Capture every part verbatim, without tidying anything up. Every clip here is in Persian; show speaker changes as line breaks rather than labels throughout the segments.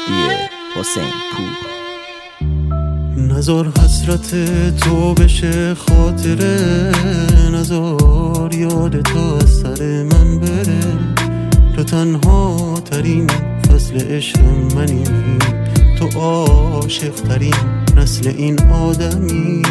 مهدی حسین پور.
نزار حسرت تو بشه خاطره، نزار یاد تو از سر من بره. تو تنها ترین فصل عشق منی، تو عاشق ترین نسل این آدمی.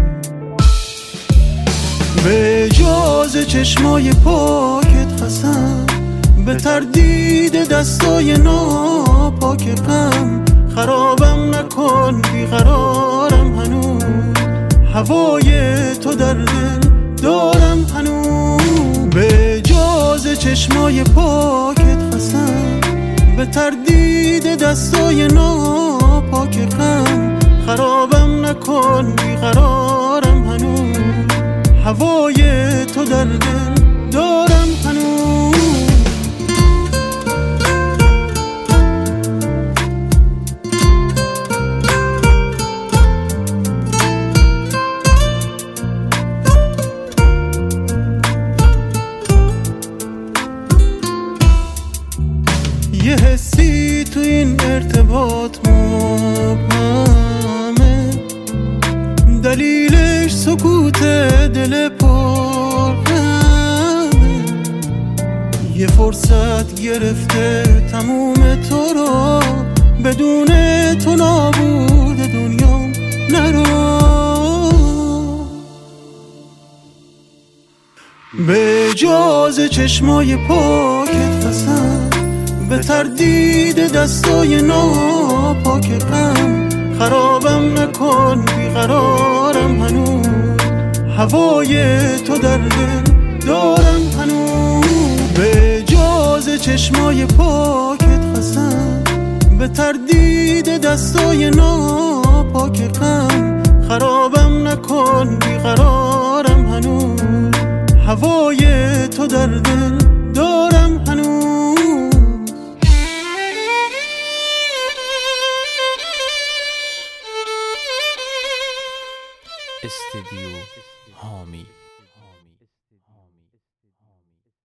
به جاز چشمای پاکت قسم، به تردید دستای ناپاک غم. خرابم نکن بیقرارم هنوز، هوای تو در دل دارم هنوز. به جاز چشمای پاکت قسم، به تردید دستای ناپاک غم. خرابم نکن بیقرارم هنوز، هوای تو در دل دارم هنوز. یه حسی تو این ارتباط مبهمه، دلیلش سکوت دل پرغمه. یه فرصت گرفته تموم تو رو، بدون تو نابود دنیا نرو. به جاز چشمای پاکت قسم، به تردید دستای ناپاک غم. خرابم نکن بیقرارم هنوز، هوای تو در دل دارم هنوز. به جاز چشمای پاکت قسم، به تردید دستای ناپاک غم.